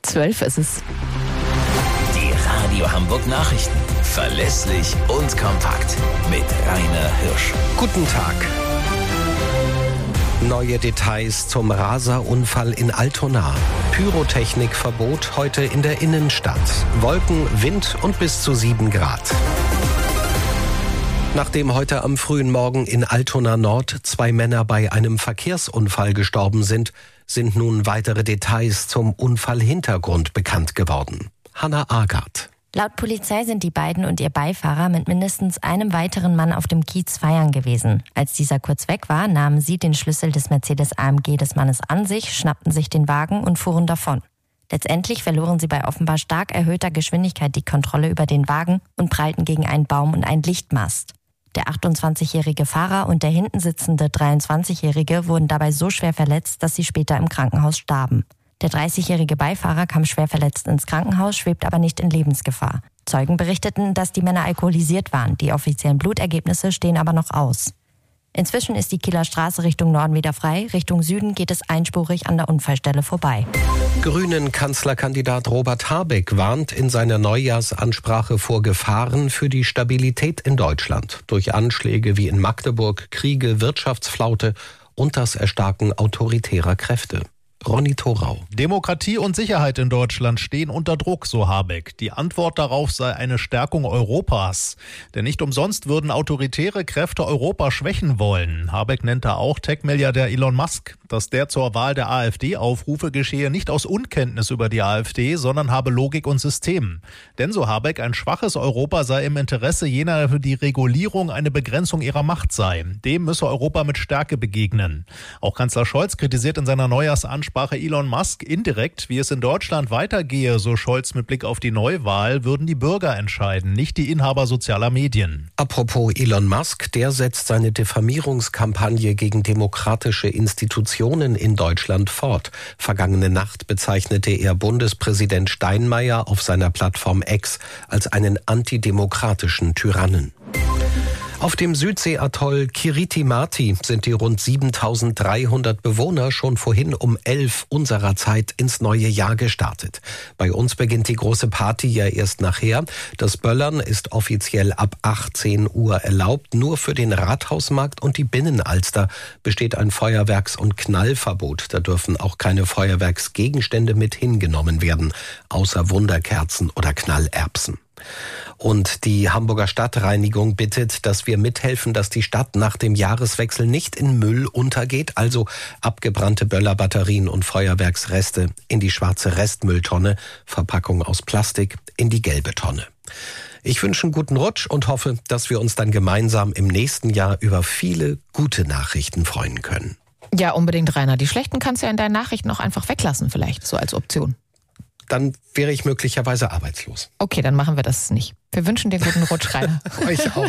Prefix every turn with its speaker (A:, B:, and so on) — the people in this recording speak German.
A: 12 ist es.
B: Die Radio Hamburg Nachrichten. Verlässlich und kompakt. Mit Rainer Hirsch.
C: Guten Tag. Neue Details zum Raserunfall in Altona. Pyrotechnikverbot heute in der Innenstadt. Wolken, Wind und bis zu 7 Grad. Nachdem heute am frühen Morgen in Altona Nord 2 Männer bei einem Verkehrsunfall gestorben sind nun weitere Details zum Unfallhintergrund bekannt geworden. Hanna Agard.
D: Laut Polizei sind die beiden und ihr Beifahrer mit mindestens einem weiteren Mann auf dem Kiez feiern gewesen. Als dieser kurz weg war, nahmen sie den Schlüssel des Mercedes AMG des Mannes an sich, schnappten sich den Wagen und fuhren davon. Letztendlich verloren sie bei offenbar stark erhöhter Geschwindigkeit die Kontrolle über den Wagen und prallten gegen einen Baum und einen Lichtmast. Der 28-jährige Fahrer und der hinten sitzende 23-jährige wurden dabei so schwer verletzt, dass sie später im Krankenhaus starben. Der 30-jährige Beifahrer kam schwer verletzt ins Krankenhaus, schwebt aber nicht in Lebensgefahr. Zeugen berichteten, dass die Männer alkoholisiert waren. Die offiziellen Blutergebnisse stehen aber noch aus. Inzwischen ist die Kieler Straße Richtung Norden wieder frei. Richtung Süden geht es einspurig an der Unfallstelle vorbei.
C: Grünen-Kanzlerkandidat Robert Habeck warnt in seiner Neujahrsansprache vor Gefahren für die Stabilität in Deutschland. Durch Anschläge wie in Magdeburg, Kriege, Wirtschaftsflaute und das Erstarken autoritärer Kräfte. Ronny Thorau.
E: Demokratie und Sicherheit in Deutschland stehen unter Druck, so Habeck. Die Antwort darauf sei eine Stärkung Europas. Denn nicht umsonst würden autoritäre Kräfte Europa schwächen wollen. Habeck nennt da auch Tech-Milliardär Elon Musk. Dass der zur Wahl der AfD aufrufe, geschehe nicht aus Unkenntnis über die AfD, sondern habe Logik und System. Denn, so Habeck, ein schwaches Europa sei im Interesse jener, für die Regulierung eine Begrenzung ihrer Macht sei. Dem müsse Europa mit Stärke begegnen. Auch Kanzler Scholz kritisiert in seiner Neujahrsansprache Elon Musk indirekt, wie es in Deutschland weitergehe, so Scholz mit Blick auf die Neuwahl, würden die Bürger entscheiden, nicht die Inhaber sozialer Medien.
C: Apropos Elon Musk, der setzt seine Diffamierungskampagne gegen demokratische Institutionen in Deutschland fort. Vergangene Nacht bezeichnete er Bundespräsident Steinmeier auf seiner Plattform X als einen antidemokratischen Tyrannen. Auf dem Südseeatoll Kiritimati sind die rund 7.300 Bewohner schon vorhin um 11 unserer Zeit ins neue Jahr gestartet. Bei uns beginnt die große Party ja erst nachher. Das Böllern ist offiziell ab 18 Uhr erlaubt. Nur für den Rathausmarkt und die Binnenalster besteht ein Feuerwerks- und Knallverbot. Da dürfen auch keine Feuerwerksgegenstände mit hingenommen werden, außer Wunderkerzen oder Knallerbsen. Und die Hamburger Stadtreinigung bittet, dass wir mithelfen, dass die Stadt nach dem Jahreswechsel nicht in Müll untergeht, also abgebrannte Böllerbatterien und Feuerwerksreste in die schwarze Restmülltonne, Verpackung aus Plastik in die gelbe Tonne. Ich wünsche einen guten Rutsch und hoffe, dass wir uns dann gemeinsam im nächsten Jahr über viele gute Nachrichten freuen können.
A: Ja, unbedingt, Rainer. Die schlechten kannst du ja in deinen Nachrichten auch einfach weglassen, vielleicht, so als Option.
C: Dann wäre ich möglicherweise arbeitslos.
A: Okay, dann machen wir das nicht. Wir wünschen dir guten Rutsch, Rainer.
C: Euch auch.